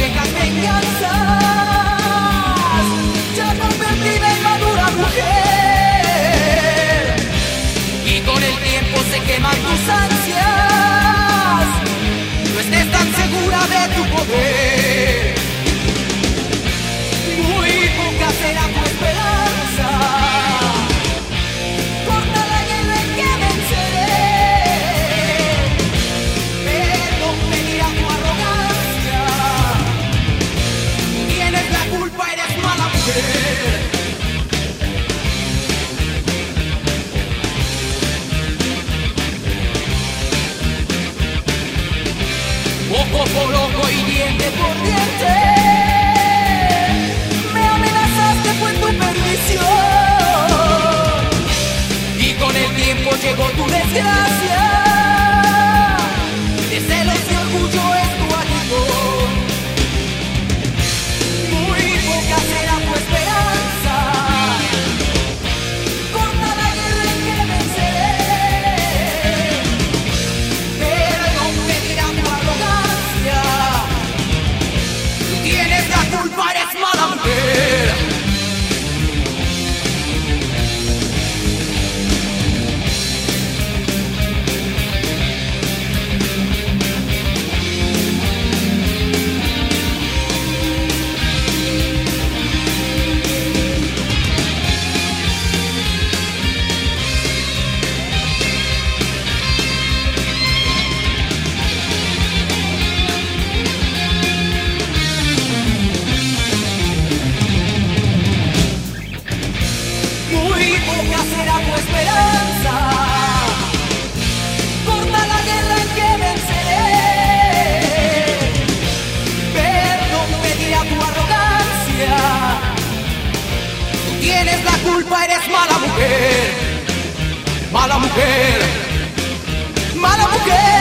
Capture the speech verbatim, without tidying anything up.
viejas venganzas, ya convertida en madura mujer. Y con el tiempo se queman tus ansias, no estés tan segura de tu poder. Muy poca será tu esperanza, corta la guerra en que venceré. Perdón pedirá tu arrogancia, tienes la culpa, eres mala mujer. Ojo por ojo y diente por diente, me amenazaste, fue tu perdición. Y con el tiempo llegó tu desgracia, de celos y orgullo es tu aguijón. Muy poca será tu esperanza, corta la guerra en que venceré. Perdón pedirá tu arrogancia, tienes la culpa, eres mala mujer. Muy poca será tu esperanza, corta la guerra en que venceré. Perdón pedirá tu arrogancia, tú tienes la culpa, eres mala mujer. Mala mujer, mala mujer.